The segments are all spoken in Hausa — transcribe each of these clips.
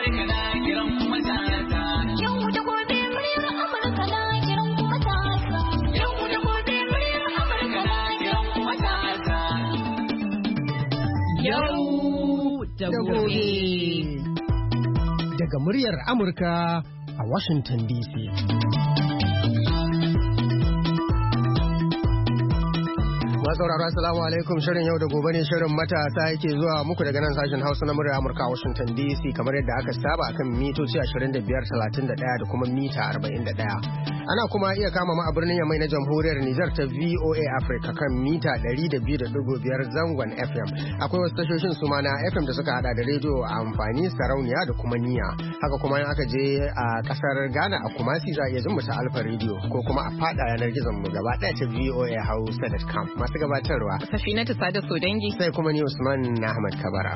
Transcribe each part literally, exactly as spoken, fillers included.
Amurka na kiran matasa. Yau da gobe muryar Amurka na kiran matasa. Yau da gobe muryar Amurka na kiran matasa. Yau da gobe. Daga muryar Amurka a Washington D C. Masauraro assalamu alaikum, shirin yau da gobe ne shirin matasa yake zuwa muku daga nan sashen Hausa na murya Amurka a Washington D C kamar yadda aka saba akan mitoci ashirin da biyar, talatin da ɗaya da kuma mita arba'in da ɗaya. Ana kuma iya kama mu a birnin Yamai na Jamhuriyar Nijar ta V O A Africa kan mita ɗari da biyu da ɗigo biyar zangon F M. Akwai wasu tashoshin su ma na F M da suka hada da rediyo a amfani sarauniya da kuma niya. Haka kuma in aka je a kasar Ghana a Kumasi za a iya jin mu ta Alfa Radio ko kuma a fada yanar gizon mu gaba ɗaya ta V O A Hausa dot com. Masu gabatarwa Safinatu Sada Sodangi sai kuma ni Usman Ahmad Kabara.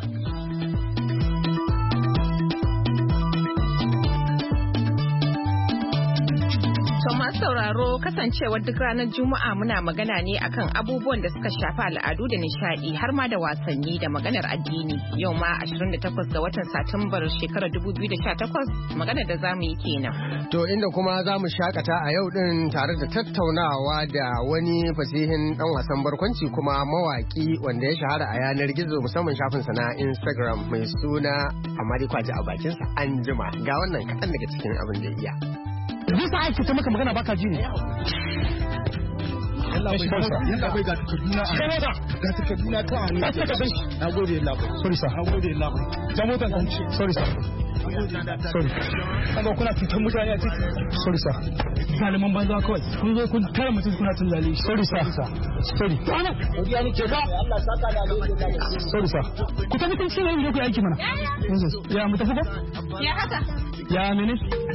masu sauraro kasancewar duk ranar Juma'a muna magana ne akan abubuwan da suka shafi al'adu da nishadi har ma da wasanni da maganar addini. Yau ma ashirin da takwas ga watan Satumbar shekarar dubu biyu da sha takwas maganar da zamu yi kenan. To inda kuma zamu shakata a yau din tare da tattaunawa da wani fasihin dan wasan barkwanci kuma mawaki wanda ya shahara a yanar gizo musamman shafin sa na Instagram mai suna Amadi Kwaji a bakin sa Anjima. Ga wannan kaɗan daga cikin abin da iya. Bisa aiki ta maka magana baka ji ne. Allah bai yalla bai ga Kaduna. Ga Kaduna ta ne. Sai ka san. Nagode Allah. Sorry sir. Nagode Allah. Ta mota kan ci. Sorry sir. Sorry. Kaga kuna fitan mutane a ciki. Sorry sir. Zaliman banza kawai. Kun zo kun tare mutum kuna tun zali. Sorry sir. Sorry. Ana. Godiya ni ke ka. Allah saka da alheri. Sorry sir. Ku tafi kun ci ne ku aiki mana. Ya mu tafi ko? Ya haka. Ya mene?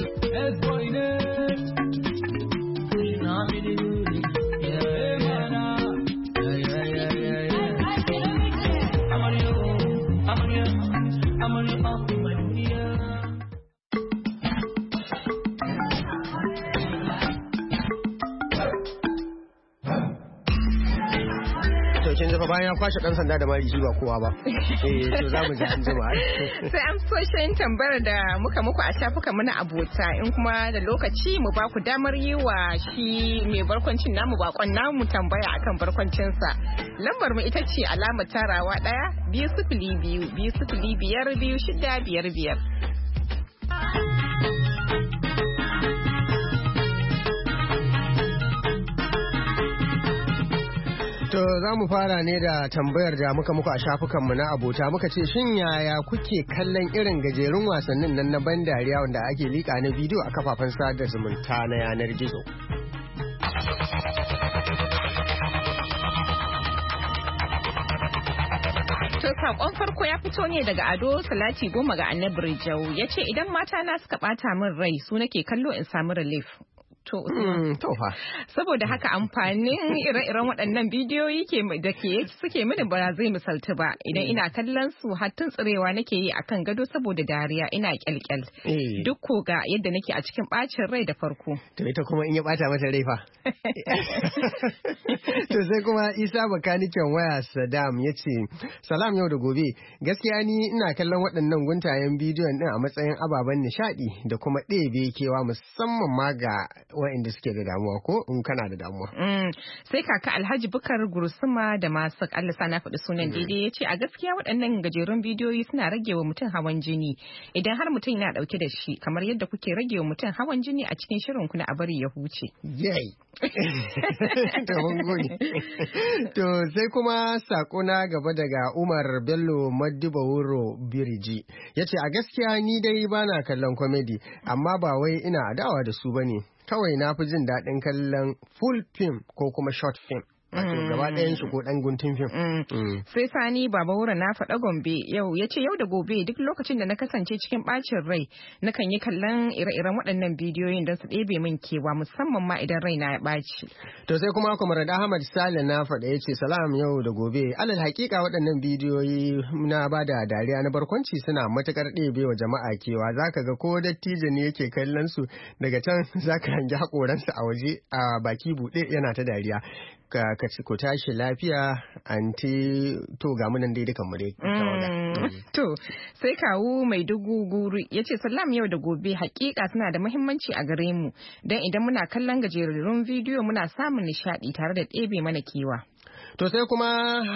kin ji fa bayan ya kwashe dan sanda da mari shi ba kowa ba eh to za mu ji an jima sai an so shi tambayar da muka muku a shafukan mu na abota in kuma da lokaci mu ba ku damar yi wa shi mai barkwancin namu bakon namu tambaya akan barkwancin sa lambar mu ita ce alamar tarawa daya biyu sifili biyu biyu sifili biyar biyu shida biyar biyar. To za mu fara ne da tambayar da muka muku a shafukanmu na abota muka ce shin yaya kuke kallon irin gajerun wasannin nan na ban dariya wanda ake liƙa na bidiyo a kafafen sada zumunta na yanar gizo. To sakon farko ya fito ne daga Ado Salati Goma ga Annabi Rijau ya ce idan mata na suka bata min rai su nake kallo in samu relief. To, mm, saboda haka amfanin ire-iren waɗannan bidiyoyi da ke suke mini ba zai misaltu ba idan ina kallon su hattun tsirewa nake yi akan gado saboda dariya ina kyalkyal duk ko ga yadda nake a cikin bacin rai da farko. To ita kuma in ya bata mata rai fa. To sai kuma Isa bakaniken waya Saddam ya ce salam yau da gobe gaskiya ni ina kallon waɗannan guntayen bidiyon din a matsayin ababen nishaɗi da kuma ɗebe kewa musamman ma ga wa'inda suke da damuwa ko in kana da damuwa. Mm. Sai kaka Alhaji Bukar Gursuma da masu Allah sana faɗi sunan daidai ya ce a gaskiya waɗannan gajerun bidiyoyi suna rage wa mutum hawan jini idan har mutum yana ɗauke da shi kamar yadda kuke rage wa mutum hawan jini a cikin shirin ku na a bari ya huce. Yay! To mun gode. To sai kuma sako na gaba daga Umar Bello Madibawuro Biriji ya ce a gaskiya ni dai bana kallon komedi amma ba wai ina adawa da su bane. Kawai na fi jin daɗin kallon full film ko kuma short film. Wato gaba ɗayan shi ko ɗan guntun fim. Sai Sani Baba Wura na faɗa Gombe yau ya ce yau da gobe duk lokacin da na kasance cikin ɓacin rai nakan yi kallon ire-iren waɗannan bidiyoyin don su ɗebe min kewa musamman ma idan raina ya ɓaci. To sai kuma Comrade Ahmad Sale na faɗa ya ce salam yau da gobe alal hakika waɗannan bidiyoyi na ba da dariya na barkwanci suna matuƙar ɗebe wa jama'a kewa zaka ga ko dattijo ne yake kallon su daga can zaka hangi haƙoransa a waje a baki buɗe yana ta dariya. ka ku tashi lafiya anti to ga munan dai dukan mu dai. To sai kawu mai dugu guru yace salam yau da gobe hakika suna da muhimmanci a gare mu dan idan muna kallon gajerun bidiyo muna samun nishadi tare da ɗebe mana kewa. To sai kuma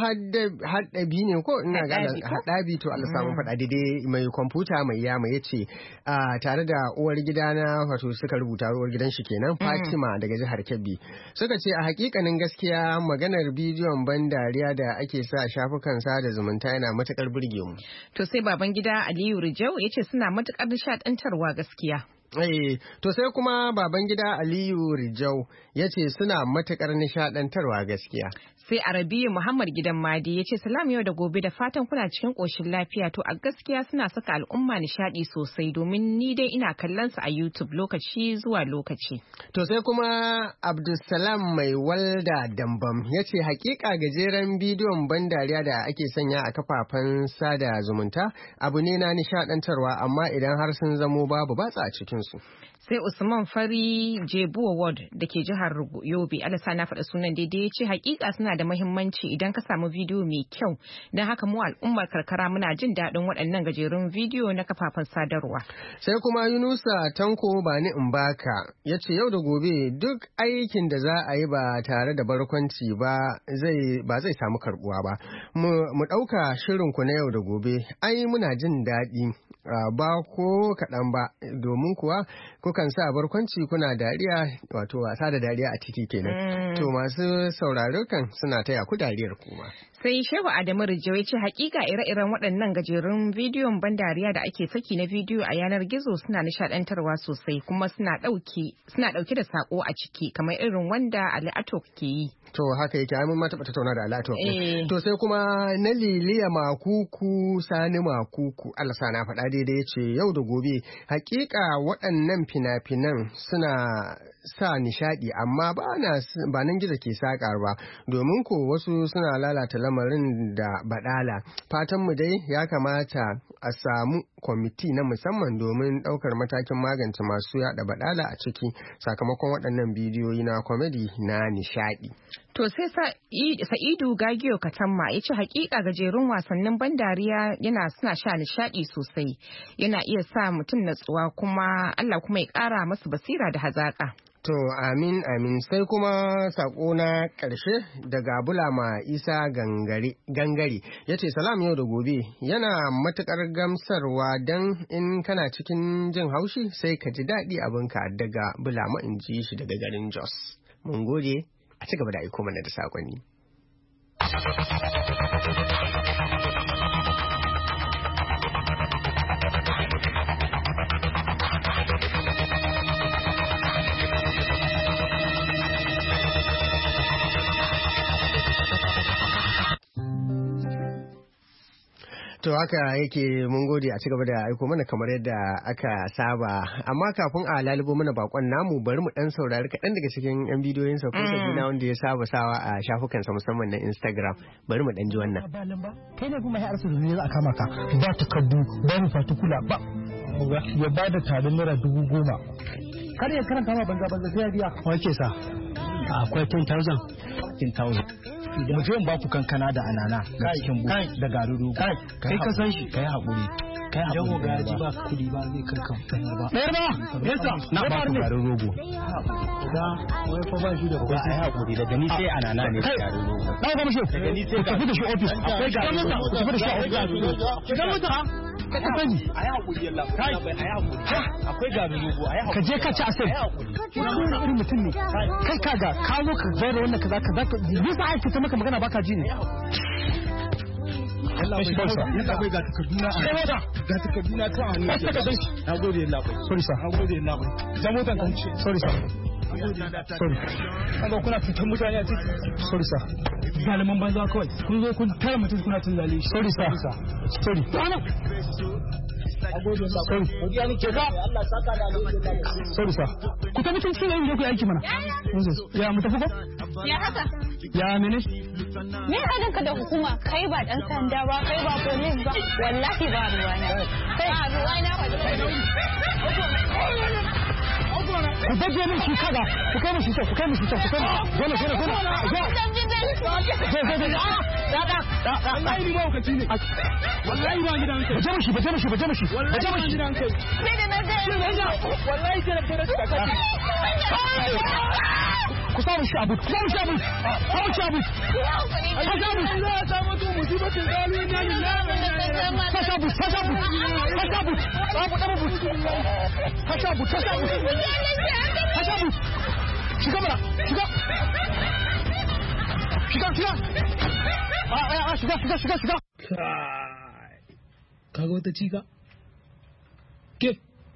haddabi ne ko ina ga haddabi to Allah samu faɗa daidai mai kwamfuta mai yama yace tare da uwar gidana wato suka rubuta uwar gidan shi kenan Fatima daga jihar Kebbi suka ce a hakikanin gaskiya maganar bidiyon ban dariya da ake sa shafukan sada zumunta yana matukar burge mu. To sai baban gida Aliyu Rijau yace suna matukar nishadantarwa gaskiya. Eh, to sai kuma baban gida Aliyu Rijau ya ce suna matukar nishadantarwa gaskiya. Sai Arabiyu Muhammad Gidan Madi ya ce salam yau da gobe da fatan kuna cikin ƙoshin lafiya to a gaskiya suna saka al'umma nishadi sosai domin ni dai ina kallon su a YouTube lokaci zuwa lokaci. To sai kuma Abdulsalam mai walda Dambam ya ce hakika gajeren bidiyon ban dariya da ake sanya a kafafen sada zumunta abu ne na nishadantarwa amma idan har sun zamo babu batsa a cikin su. Sai Usman Fari Jebuwa Ward da ke jihar Yobe, Alasa na faɗa sunan daidai ya ce hakika suna da mahimmanci idan ka samu bidiyo mai kyau don haka mu al'ummar karkara muna jin daɗin waɗannan gajerun bidiyo na kafafen sadarwa. Sai kuma Yunusa Tanko Bani Mbaka ya ce yau da gobe duk aikin da za a yi ba tare da barkwanci ba zai ba zai samu karbuwa ba. Mu ɗauka shirinku na yau da gobe ai muna jin daɗi ba ko kaɗan ba domin kuwa kukan sa barkwanci kuna dariya wato wasa da dariya a ciki kenan. To masu sauraro kan suna taya ku dariyar kuma. Sai Shehu Adamu Rijau ya ce hakika ire-iren waɗannan gajerun bidiyon ban dariya da ake saki na bidiyo a yanar gizo suna nishadantarwa sosai kuma suna ɗauke suna ɗauke da sako a ciki kamar irin wanda Ali Atok ke yi. To haka yake mun ma taɓa tattauna da Alato. To sai kuma na Liliya Makuku Sani Makuku Allah sana faɗa daidai ce yau da gobe hakika waɗannan fina-finan suna sa nishadi amma ba na ba nan gizo ke sakar ba domin ko wasu suna lalata lamarin da badala. Fatan mu dai ya kamata a samu kwamiti na musamman domin ɗaukar matakin magance masu yada badala a ciki sakamakon waɗannan bidiyoyi na komedi na nishadi. To sai Sa'idu Gagiyo Katamma ya ce hakika gajerun wasannin ban dariya yana suna sha nishadi sosai yana iya sa mutum natsuwa kuma Allah kuma ya ƙara masa basira da hazaka. To amin amin sai kuma sako na ƙarshe daga Bulama Isa Gangare gangare yace salam yau da gobe yana matukar gamsarwa dan in kana cikin jin haushi sai ka ji daɗi abinka daga Bulama in ji shi daga garin Jos. Mun gode a ci gaba da aiko mana da sakonni. To haka yake mun gode a cigaba da aiko mana kamar yadda aka saba amma kafin a lalubo mana bakon namu bari mu dan saurari kaɗan daga cikin yan bidiyoyin sa ko sabina wanda ya saba sawa a shafukansa musamman na Instagram bari mu dan ji wannan. Kai ne kuma ya arsa da ne za a kama ka ba takaddu ba mu fatukula ba ya ba da tarin naira dubu goma kar ya karanta ma banza banza sai ya biya wace sa akwai ten thousand ten thousand mutum ba ku kankana da anana ga cikin bu da garuru kai ka san shi kai hakuri kai hakuri ga ji ba kudi ba zai kankan ba bayar ba yasa na ba ku garin rogo da wai fa ba shi da ba ai hakuri da gani sai anana ne da garin rogo da ga mishi da gani sai tafi da shi office akwai garin rogo tafi da shi office ga mutum ka sani ai hakuri yalla kai ai hakuri akwai garin rogo ai hakuri ka je ka ci asai wannan irin mutum ne kai kaga ka zo ka zauna wannan kaza kaza ka bisa aiki ta maka magana baka ji ne Allah bai dauka yalla bai ga takarduna a ga takarduna ta a hannu na gode yalla bai sorry sir na gode yalla bai da motan kan sorry sir sorry kaga kuna fitan mutane a ciki sorry sir zaliman banza kawai kun zo kun tara mutum kuna tun zali sorry sir sorry sorry sorry sir ku ta mutum cikin yanzu ku aiki mana ya mu tafi ko ya haka ya mene me haɗin ka da hukuma kai ba dan sanda ba kai ba police ba wallahi ba ruwana kai ba ruwana ba ku aje min shi kaga ku kai mishi ku kai mishi ku kai mishi gona gona gona wallahi ni ba ka tini wallahi ba gidan kai baje mishi baje mishi baje mishi baje mishi gidan kai sai da na ga wallahi sai da fara ka ku samu shi abu ku samu shi abu samu shi abu ka samu za ta mutu musibatin zalu ne ka samu ka samu ka samu abu da abu ka samu ka samu ka samu shiga bara shiga shiga shiga a a shiga shiga shiga shiga kaga wata cika ke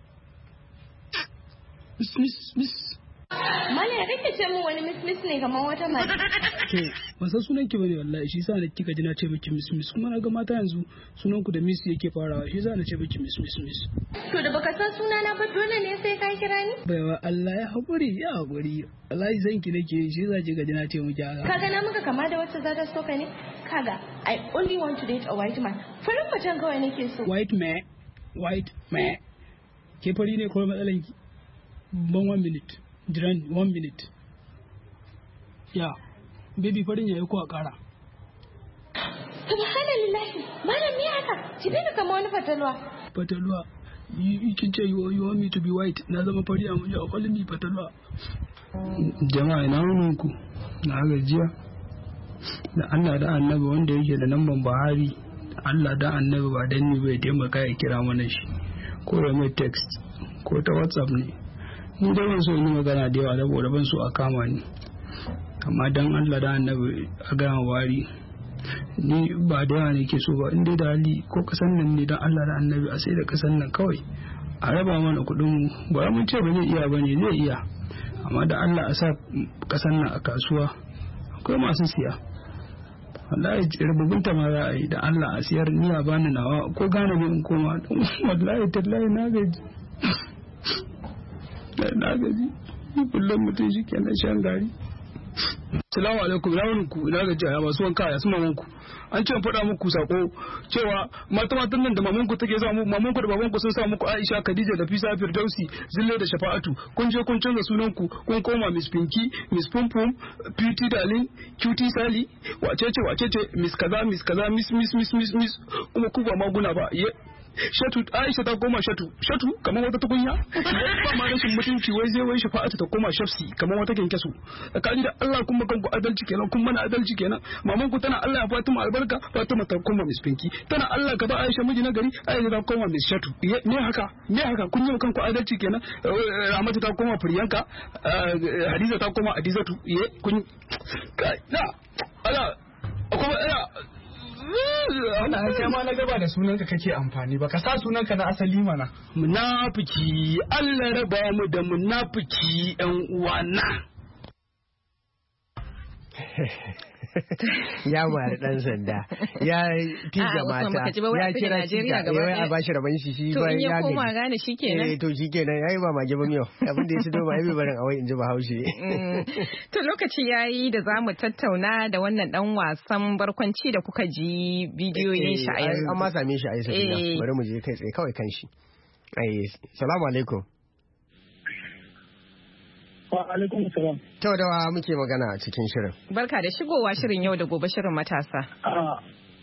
miss miss miss Mali ya kake ce mu wani miss miss ne kamar wata mata. Ke ban san sunan ki bane wallahi shi yasa na kika ji na ce miki miss miss kuma na ga mata yanzu sunan ku da miss yake farawa shi yasa na ce miki miss miss miss. To da baka san suna na ba dole ne sai ka kira ni? Baiwa Allah ya haƙuri ya haƙuri wallahi zan ki nake shi yasa kika ji na ce miki haka. Kaga na maka kama da wacce za ta so ka ne? Kaga I only want to date a white man. Farin macen kawai nake so. White man white man ke fari ne ko matsalan ki? Ban one minute. Jiran one minute. Ya, baby farin ya yi ko a ƙara. Subhanallahi, malam me haka? Ki bi ka kama wani fatalwa. Fatalwa, you can say you, you want me to be white. Na zama fari a mujiya, call me fatalwa. Jama'a ina wunin ku, na gajiya. Da Allah da annabi wanda yake da lamban Buhari, Allah da annabi ba dan ni bai taimaka ya kira mana shi. Ko ya mai text, ko ta WhatsApp ne. Ni da ban so in yi magana da yawa saboda ban so a kama ni amma dan Allah da annabi a gama wari ni ba da yawa ne ke so ba in dai da hali ko kasan nan ne dan Allah da annabi a sai da kasan nan kawai a raba mana kuɗin mu ba mun ce ba zai iya bane zai iya amma da Allah a sa kasan nan a kasuwa akwai masu siya wallahi rububunta ma za a yi da Allah a siyar ni a bani nawa ko gane ne in koma wallahi tallahi na gaji na gaji ni kullum mutum shi kenan shan gari. Salamu alaikum ina ku ina gaji a masu wanka ya su mamanku an ce faɗa muku sako cewa mata matan nan da mamanku take sa mu mamanku da babanku sun sa muku Aisha Khadija da Fisa Firdausi Zille da Shafa'atu kun je kun canza sunan ku kun koma Miss Pinky Miss Pum Pum Pretty Darling Cutie Sally wacece wacece Miss kaza Miss kaza Miss Miss Miss Miss Miss kuma ku ba maguna ba Shatu Aisha ta koma Shatu Shatu kamar wata tukunya ba ma rashin mutunci wai zai wai Shafa'atu ta koma Shafsi kamar wata kenkesu tsakani da Allah kuma kanku adalci kenan kun mana adalci kenan maman ku tana Allah ya Fatima albarka Fatima ta koma Miss Pinky tana Allah ka ba Aisha miji na gari Aisha ta koma Miss Shatu me haka me haka kun yi kanku adalci kenan Ramatu ta koma Priyanka Hadiza ta koma Adizatu kun na Allah akwai ina wannan kai ma na gaba da sunanka kake amfani ba ka sa sunanka na asali mana munafiki Allah raba mu da munafiki yan uwana ya mara dan sanda ya tiga mata ya kira shi wai a bashi raban shi shi ba ya to in ya koma gane shikenan eh to shikenan yayi ba mage ba miyo abin da ya ci doma ai bai barin awai inji Bahaushe to lokaci yayi da zamu tattauna da wannan dan wasan barkwanci da kuka ji bidiyoyin shi a yanzu an ma same shi a yanzu bari mu je kai tsaye kawai kan shi ai assalamu alaikum Wa alaikum salam. Kyau da muke magana a cikin shirin. Barka da shigowa shirin yau da gobe shirin matasa. Ah.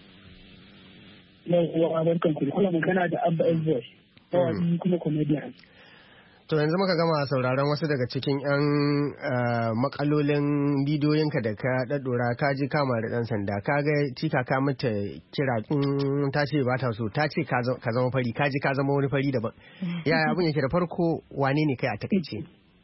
Yau barkan ku. Kuna magana da Abba Elboy. Kawai kuma comedian. To yanzu muka gama sauraron wasu daga cikin 'yan makalolin bidiyoyinka da ka daddora ka ji kama da dan sanda ka ga tika ka mata kira ta ce ba ta so ta ce ka zama fari ka ji ka zama wani fari daban. Yaya abin yake da farko wane ne kai a takaice?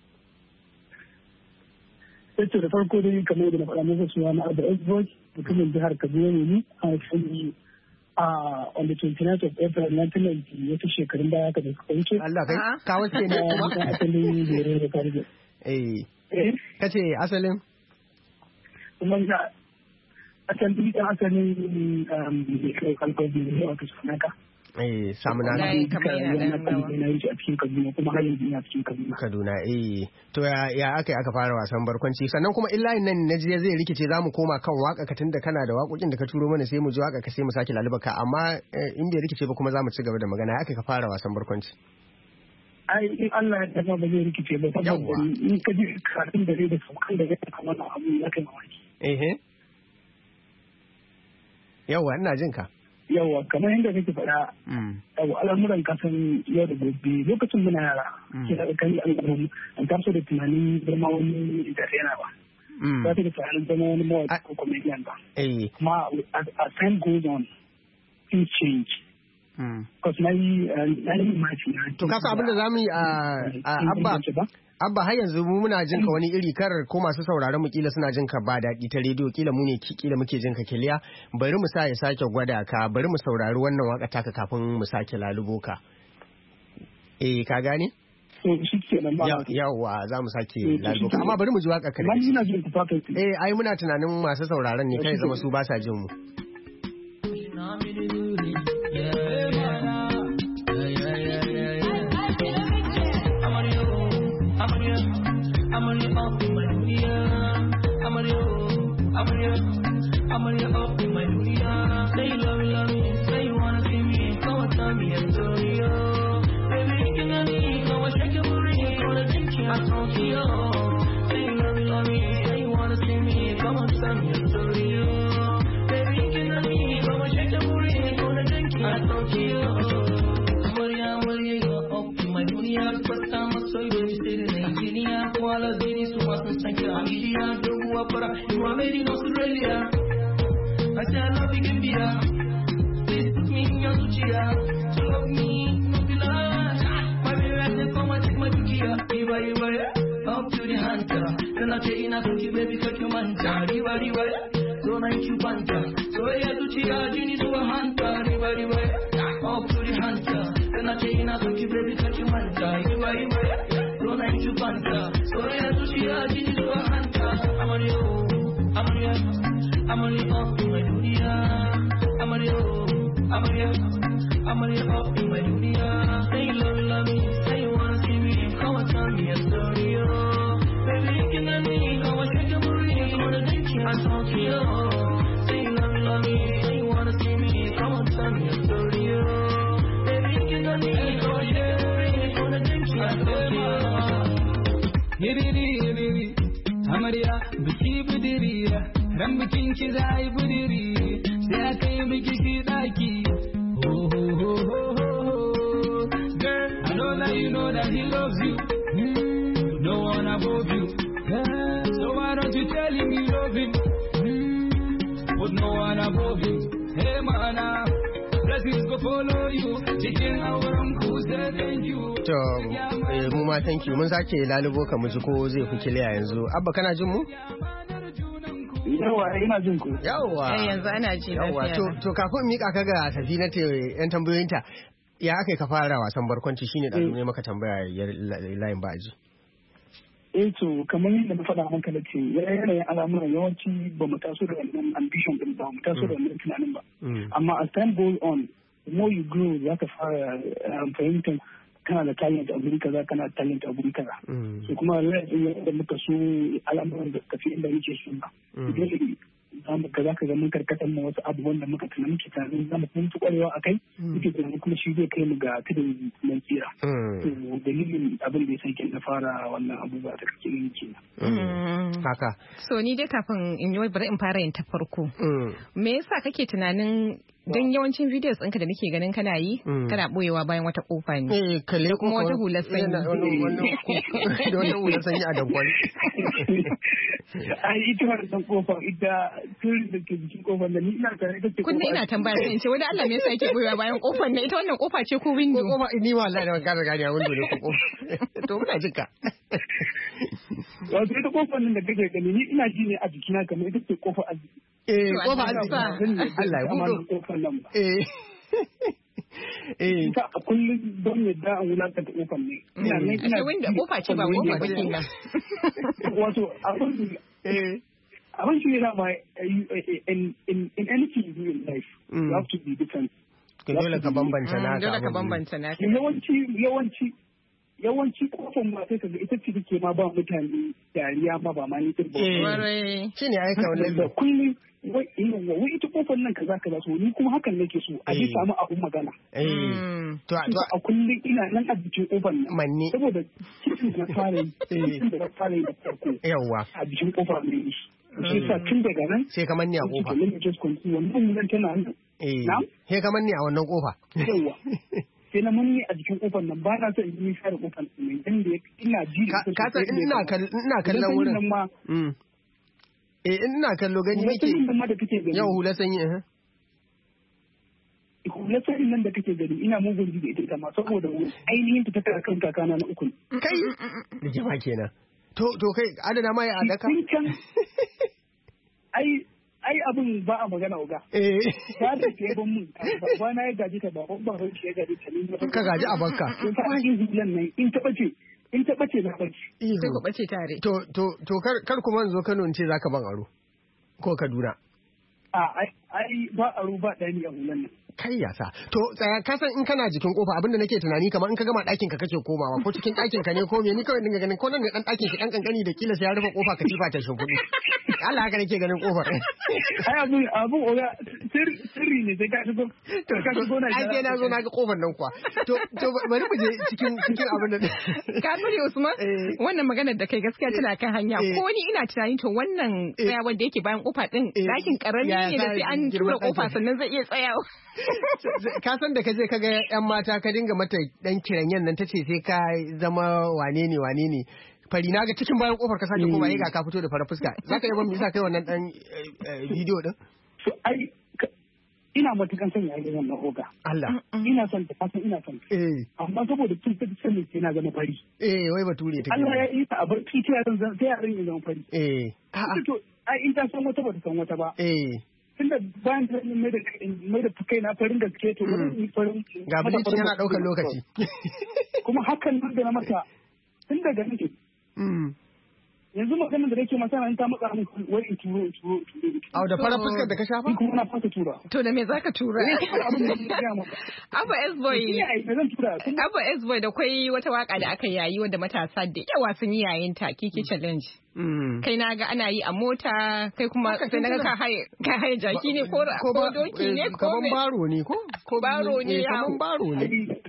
Yace da farko dai kamar da na faɗa masa suna na Abba Elboy mutumin jihar Kaduna ne ni a shi a on the twenty-ninth of April nineteen ninety wata shekarun baya ka da suka wuce. Allah kai ka wace ne kuma asalin jere da karbe. Eh. Eh kace asalin kuma ga asalin da asalin um kai kalko ne wato sunaka. Eh samuna ne kamar yana da na yi a cikin Kaduna kuma har yanzu ina cikin Kaduna. Kaduna eh to ya ya aka aka fara wasan barkwanci sannan kuma illahin nan na je zai rikice zamu koma kan waka ka tunda kana da wakokin da ka turo mana sai mu ji waka ka sai mu sake laluba ka amma in bai rikice ba kuma zamu ci gaba da magana aka ka fara wasan barkwanci. ai in Allah ya tafa ba zai rikice ba saboda in ka ji karatun da zai da saukan da zai kamar abu ya kai mamaki. Eh yawa ina jin ka. Yawa kamar yadda kake faɗa yawa al'amuran kasan yau da gobe lokacin muna yara ke da kan al'amuran an taso da tunanin zama wani da yana ba. Ba ta da tunanin zama wani mawaƙi ko comedian ba. Kuma as time goes on things change. Because na yi na yi mafi na. To kasa abinda za mu yi a abba abba har yanzu mu muna jin ka wani iri kar ko masu sauraron mu kila suna jin ka ba daɗi ta rediyo kila mu ne kila muke jin ka kiliya bari mu sa ya sake gwada ka bari mu saurari wannan waka taka kafin mu sake lalubo ka. Eh ka gane? Yawwa za mu sake lalubo ka amma bari mu ji waka ka. Eh ai muna tunanin masu sauraron ne kai zama su ba sa jin mu. I'm on your up in my dunia. I'm on your, I'm on your, I'm on your up in my dunia. Say you love me, love me. Say you wanna see me. Come and tell me a story, oh. Baby, you can let me. Come and shake your booty. Wanna drink you, I talk to you. Say you love me, love me. Say you wanna see me. Come and tell me a story, oh. Baby, you can let me. Come and shake your booty. Wanna drink you, I talk to you. Maria, Maria, you're up in my dunia. First time I saw you, baby, say the name. Kuala Zini Sumatran Sanka Amelia Dogu Apara You are made in Australia I say I love you Gambia Please put me in your suchia To love me, no be lie My baby I say come and take my dukia Riva Riva Up to the hunter Then I say in a suchi baby cut your manta Riva Riva Don't like you panta So I to chia Gini to a hunter Riva Riva Up to the hunter Then I say in a suchi baby cut your manta Riva Riva Don't like you panta So I to chia Gini to a hunter I'm on you I'm on you I'm on you up in my dunia I'm on you I'm on you I'm on you up in my dunia Say you love me, love me Say you wanna see me Come and tell me a story, oh Baby, you can let me Come and shake your booty Wanna drink you, I talk to you Say you love me, love me Say you wanna see me Come and tell me a story, oh Baby, you can let me Come and shake your booty Wanna drink you, I talk to you Yediri, yediri Amariya, biki budiriya Ran bikin ki zai budiri Sai aka yi biki shi daki Oh, oh, oh, oh, oh Girl, I know that you know that he loves you mm, No one above you yeah. So why don't you tell him you love him mm, But no one above you Hey mana Blessings go follow you Cikin auren ku sai thank you To, mu ma thank you mun sake lalubo ka mu ji ko zai fi kiliya yanzu Abba kana jin mu? Yawa ina jin ku. Yawa. Eh yanzu ana ji lafiya. To to kafin mika ka ga Safina ta yan tambayoyinta ya aka ka fara wasan barkwanci shine da ne maka tambaya layin baji. Eh to kamar yadda na faɗa maka da ce yanayin al'amuran yawanci ba mu taso da wannan ambition din ba mu taso da wannan tunanin ba. Amma as time goes on the more you grow za ka fara fahimtar kana da talent a guri kaza kana da talent a guri kaza so kuma da muka so al'amuran da tafi inda muke so ba dole zamu kaza ka ga mun karkatar mu wasu abubuwan da muka tunanin muke tunanin zamu kun fi kwarewa akai muke tunanin kuma shi zai kai mu ga tudun mun tsira to dalilin abin da ya sake na fara wannan abubuwa da kake yin kenan haka so ni dai kafin in yi bari in fara yin ta farko me yasa kake tunanin don yawancin videos ɗinka da nake ganin kana yi kana ɓoyewa bayan wata ƙofa ne eh kalle kuma wata hular sanyi da wata hular sanyi a dangwal ai ita wannan ƙofa ita tun da ke jikin ƙofar da ni ina tare ita ce kun ina tambaya sai in ce wani Allah me yasa yake ɓoyewa bayan ƙofar ne ita wannan ƙofa ce ko window ko ƙofa ni wallahi da ban gane a window ne ko ƙofa to muna jinka wato ita ƙofar nan da kake gani ni ina ji ne a jikina kamar ita ce ƙofar arziki eh ƙofa arziki Allah ya buɗo eh eh ta kullum don yadda an wulakanta kofar ne ina ne ina wanda kofa ce ba kofa ba kenan wato abin eh abin shi ne ma in in in anything you do in life you have to be different dole ka bambanta naka dole ka bambanta naka yawanci yawanci yawanci kofar ma sai kaga ita ce take ma ba mutane dariya ma ba ma ni din ba shine ai ka wannan da kullum wai wai ita kofar nan kaza kaza so ni kuma hakan nake so a ji samu abun magana to to a kullum ina nan a jikin kofar nan manne saboda cikin da na fara yi da na fara yi da farko yawa a jikin kofar ne shi sa tun daga nan sai kamar ni a kofa wannan mun tana nan eh sai kamar ni a wannan kofa yawa sai na manne a jikin kofar nan ba na son in yi share kofar nan inda ina ji ka san ina ina kallon wurin eh ina kallo gani nake yau hula sanyi eh hula sanyi nan da kake gani ina mugun ji da ita ita ma saboda ainihin ta ta kan kakana na uku kai da jama kenan to to kai adana mai a daka ai ai abin ba a magana uga eh ba da ke ban mun ba na ya gaji ta ba ba ba shi ya gaji ta ne ka gaji a banka hulan nan in ta bace in ta bace na bace sai ku bace tare to to to kar kar kuma zo Kano in ce zaka ban aro ko Kaduna a ai ai ba aro ba dani a hulan nan kai ya sa to tsaya ka san in kana jikin kofa abinda nake tunani kamar in ka gama ɗakin ka kake komawa ko cikin ɗakin ka ne ko me ni kawai dinga ganin ko nan ne dan ɗakin shi dan kankani da kila sai ya rufe kofa ka tifa ta shimfiɗu Allah haka nake ganin kofar ai abu abu oga sirri ne sai ka shigo to ka shigo na ai na zo na ga kofar nan kuwa to to bari mu je cikin cikin abin da ka bari Usman wannan maganar da kai gaskiya tana kan hanya ko ni ina tunani to wannan tsayawar da yake bayan kofa din ɗakin karami ne da sai an tura kofa sannan zai iya tsayawa ka san da ka je ka ga yan mata ka dinga mata dan kiranyen nan tace sai ka zama wane ne wane ne fari na ga cikin bayan kofar ka sake koma ga ka fito da fara fuska zaka yi ban me yasa kai wannan dan bidiyo din so ai ina matukan son yayin wannan oga Allah ina son ta kasan ina son eh amma saboda tun ta sani sai na zama fari eh wai bature take Allah ya yi ta a barci ta yaran zan sai yaran ya zama fari eh a'a to ai in ta san wata ba ta san wata ba eh tunda bayan da mai da mai da kai na farin gaske to ni farin ga bilicin yana daukar lokaci kuma hakan nan da na mata tun daga nake yanzu maganin da nake masa in ta maka min wai in turo in turo in turo au da fara fuskar da ka shafa kuma na fasa tura to da me zaka tura Abba S boy Abba S boy da kwai wata waka da aka yayi wanda matasa da yawa sun yi yayin ta kiki challenge kai na ga ana yi a mota kai kuma sai na ga ka haye ka haye jaki ne ko ko doki ne ko kaman baro ne ko ko baro ne kaman baro ne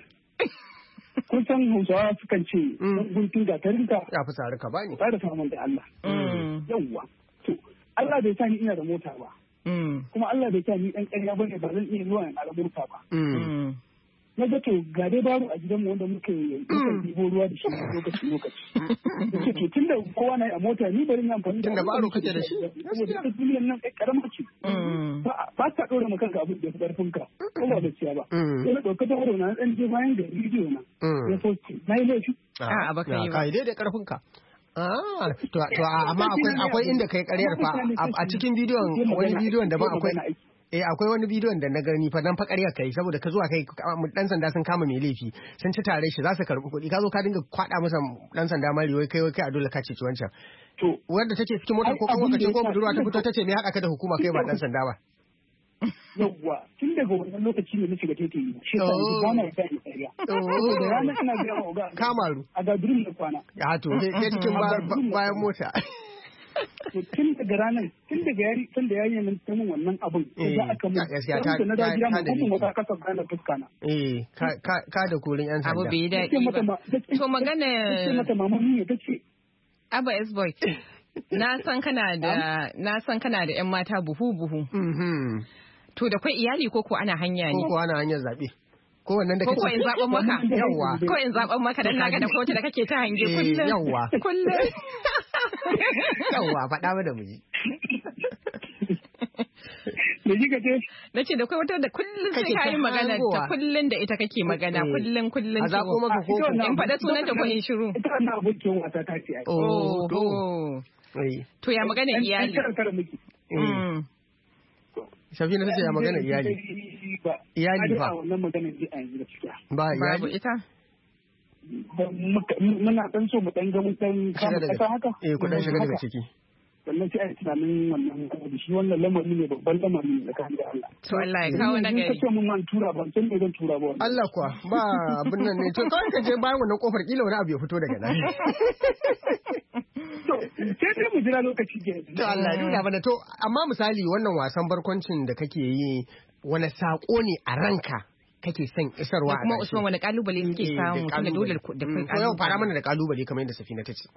kun san Hausawa sukan ce guntun gatarinka ya fi tsari ka bani ba da samun da Allah yawwa to Allah bai sa ni ina da mota ba kuma Allah bai sa ni dan ƙarya bane ba zan iya zuwa in ala mota ba na ga to ga dai baro a gidanmu wanda muke ɗibo ruwa da shi lokaci lokaci ce to tunda kowa na a mota ni bari na amfani da tunda baro kake da shi saboda ita duniyar nan kai karamar ce ba ta ɗora maka kanka abin da ya fi ƙarfin ka ko ba gaskiya ba sai na ɗauka baro na ɗan je bayan da bidiyo na ya fosti na yi laifi a ba ka yi ba kai dai da ƙarfin ka Ah, to to amma akwai akwai inda kai ƙaryar fa a cikin bidiyon wani bidiyon daban akwai eh akwai wani bidiyon da na gani fa dan fa ƙarya kai saboda ka zuwa kai dan sanda sun kama mai laifi sun ci tare shi za su karɓi kuɗi ka zo ka dinga kwada masa dan sanda mari wai kai wai kai a dole ka ce wancan to wanda take cikin motar ko kuma kace ko budurwa ta fito tace me haka ka da hukuma kai ba dan sanda ba yawwa tun daga wannan lokaci ne na shiga tete yi shi ta ba na da ƙarya da rana ina ga ga kamaru a gabirin da kwana ya to sai cikin bayan mota tun daga ranar tun daga yari tun da yayi nan ta mun wannan abun da aka mun gaskiya ta na da gida mun kuma wata kasa gana fuska na eh ka ka da kurin yan sanda abu bai daɗi ba to magana sai mata mama ne tace Abba S boy na san kana da na san kana da yan mata buhu buhu to da kai iyali ko ko ana hanya ne ko ko ana hanyar zabe ko wannan da kake ko in zaben maka yawa ko in zaben maka dan naga da kowace da kake ta hange kullum yawa kullum yawa faɗa mu da miji me kika ce nace da kai wata da kullum sai kai magana ta kullum da ita kake magana kullum kullum a zako maka ko in faɗa sunan ta ko in shiru ita wannan abokin wata ta ce ai oh to ya magana iyali Shafina ta ce ya magana iyali. Iyali ba. Wannan magana ji a yanzu gaskiya. Ba iyali. Babu ita. Muna dan so mu dan ga mun dan kama kasa haka. Eh ku dan shiga daga ciki. Sannan sai a yi tunanin wannan da shi wannan lamari ne babban lamari ne tsakanin da Allah. To Allah ya kawo na gari. Kace mun man tura ban san me zan tura ba. Allah kuwa ba abin nan ne to kawai ka je bayan wannan kofar kila wani abu ya fito daga nan. sai dai mu jira lokaci ke. To Allah ya nuna mana to amma misali wannan wasan barkwancin da kake yi wani sako ne a ranka kake son isarwa a kuma Usman wani kalubale suke samu tunda dole da kai yau fara mana da kalubale kamar yadda Safina ta ce.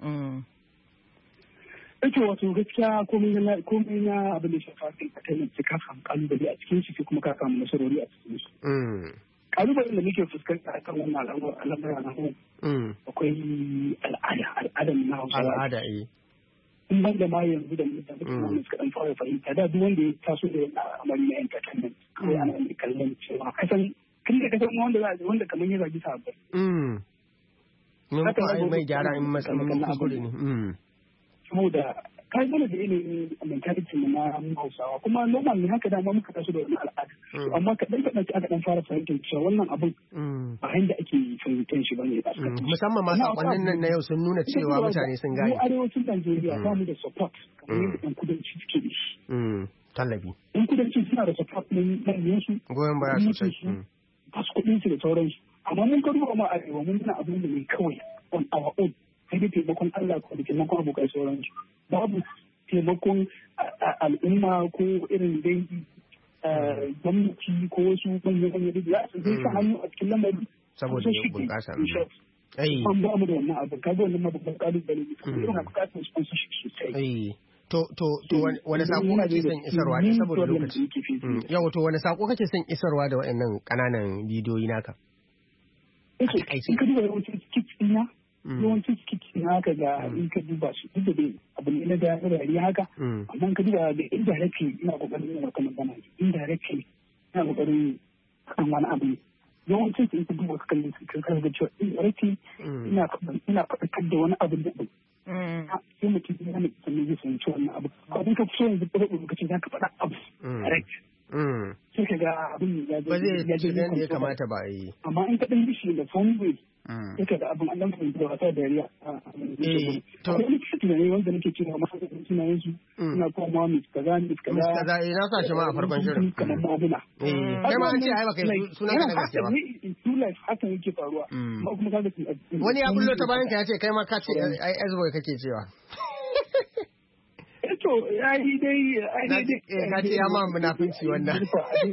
Ake wato gaskiya komai na komai na abin da shafa kan tattalin ka samu kalubale a cikin shi kuma ka samu nasarori a cikin shi. Kalubalen da muke fuskanta akan wannan al'amura na mu akwai al'ada al'adar na Hausawa. Al'ada eh. In ban da ma yanzu da mutane suka dan fara fahimta da duk wanda ya taso da al'amari na entertainment kawai ana mai kallon cewa kasan kin da kasan wanda wanda kamar ya zagi sabbai. Mm. Mun ko mai gyara in matsalolin kuskure ne. Saboda kai mana da ilimin mentality na Hausawa kuma normal ne haka dama muka taso da wannan al'ada amma kaɗan kaɗan aka dan fara fahimtar cewa wannan abin ba yanda ake fahimtar shi bane ba musamman ma sakonnin nan na yau sun nuna cewa mutane sun gane mu arewacin Najeriya ba mu da support kamar yadda ɗan kudanci suke da shi tallabi ɗan kudanci suna da support ne na yansu goyon baya sosai ba su kuɗin su da sauransu amma mun ka duba ma arewa mun gina abin da ne kawai on our own sai dai taimakon Allah ko da taimakon abokai sauransu babu taimakon al'umma ko irin dangi gwamnati ko wasu manya-manya da za su zai sa hannu a cikin lamarin saboda ya bunƙasa an ba mu da wannan abu kaga wannan mabubban kalubale ne kuma irin buƙatar sponsorship sosai to to to wani sako kake son isarwa ne saboda lokaci yawa to wani sako kake son isarwa da waɗannan ƙananan bidiyoyi naka in ka duba yawancin skits ɗina yawancin skits na haka ga in ka duba su duk da dai abu ne na da rari haka amma ka duba da indirectly ina kokarin yin wata magana indirectly ina kokarin kan wani abu yawancin su in ka duba ka kalli su kan ga cewa indirectly ina ina faɗakar da wani abu da sai mutum ya ne sannan zai fahimci wannan abu abin ka so yanzu ba lokacin da ka faɗa abu direct sai ka ga abin ya ba zai ci da ya kamata ba yi amma in ka ɗan bishi da phone way sai ka ga abin an ɗan fahimci da wata dariya to wani cikin ne wanda nake cewa masu ɗan sunayen su ina kuma mis kaza mis kaza mis kaza eh na sa shi ma a farkon shirin kamar mabuna kai ma an ce ai baka sunan ka na gaske ba two life haka yake faruwa amma kuma kaga wani ya bullo ta bayan ka ya ce kai ma ka ce ai S-boy kake cewa to ya yi dai ai dai ka ce ya ma munafinci wannan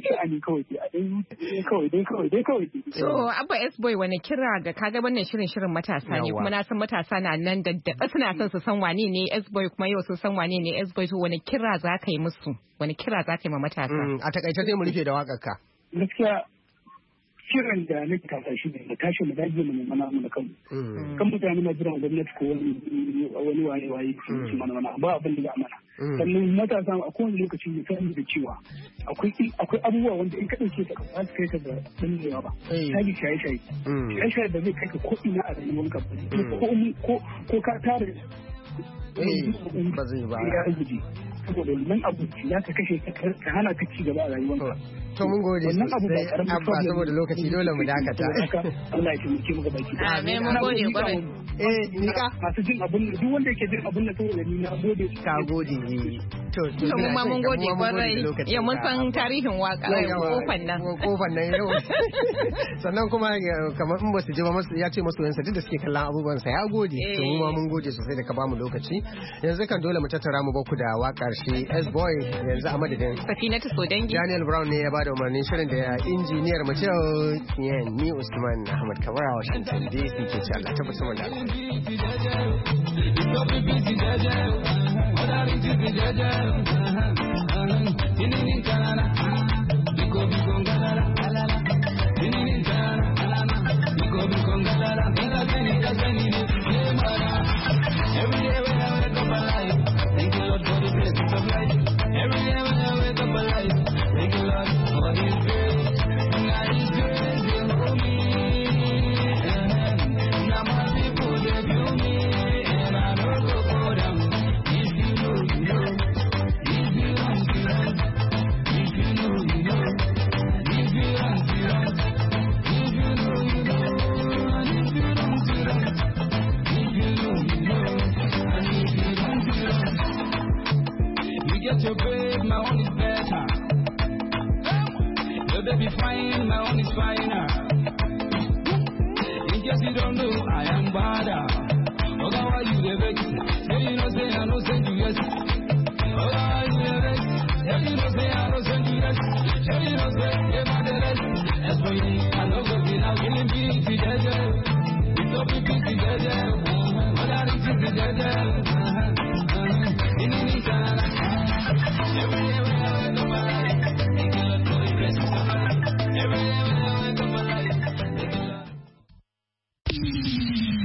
kawai dai kawai dai kawai so abba S-boy wani kira da kaga wannan shirin shirin matasa ne kuma na san matasa na nan da da suna son su san wane ne S-boy kuma yau su san wane ne S-boy to wani kira za ka yi musu wani kira za ka yi ma matasa a takaice sai mu rufe da wakar ka gaskiya kiran da nake kasa shi ne da tashi mu dage mu mana mu da kanmu kan mutane na jiran gwamnati ko wani wani waye waye su mana mana ba abin da za a mana sannan matasa a kowane lokaci ne kan da cewa akwai akwai abubuwa wanda in ka dauke ka ba su kai ka da dannewa ba sai shaye shaye shaye shaye da zai kai ka ko ina a rayuwarka ko ko ko ka tare ba zai ba saboda wannan abu ya ka kashe ka hana ka ci gaba a rayuwarka to mun gode sosai abba saboda lokaci dole mu dakata Allah ya taimake mu gaba ki amin mun gode kwarai eh ni ka masu jin abun duk wanda yake jin abun da saboda ni na gode ka gode to to mu ma mun gode kwarai ya mun san tarihin waka kofan nan kofan nan yau sannan kuma kamar in ba su ji ba masu ya ce masu yansa duk da suke kallon abubuwan sa ya gode to mu ma mun gode sosai da ka bamu lokaci yanzu kan dole mu tattara mu baku da wakar shi S-boy yanzu a madadin Safinatu Sodangi Daniel Brown ne ya bada umarnin shirin da injiniyar mu ce ni Usman Ahmad Kabara Washington D C ke ce Allah tabbata mu da Every day when I wake up alive, thank you Lord for the blessings of life. Every day when I wake up alive, thank you Lord for His grace. Now His grace is for me. Now my people they view me, and I don't go for them. If you know, you know. If you don't, you know. If you know, you know. If you don't, you know. If you know, you know. And if you don't, you know. If you know, you know. You get your babe, my own is better. Your baby fine, my own is finer. In case you don't know, I am badder. Okay, why you the vex? you know say I know send you yes. Oh, I do the rest. Yeah, you know say I know send you yes. Yeah, you know say yeah, my the rest. As for you, I know go be now killing me together. We don't be together. What are you together?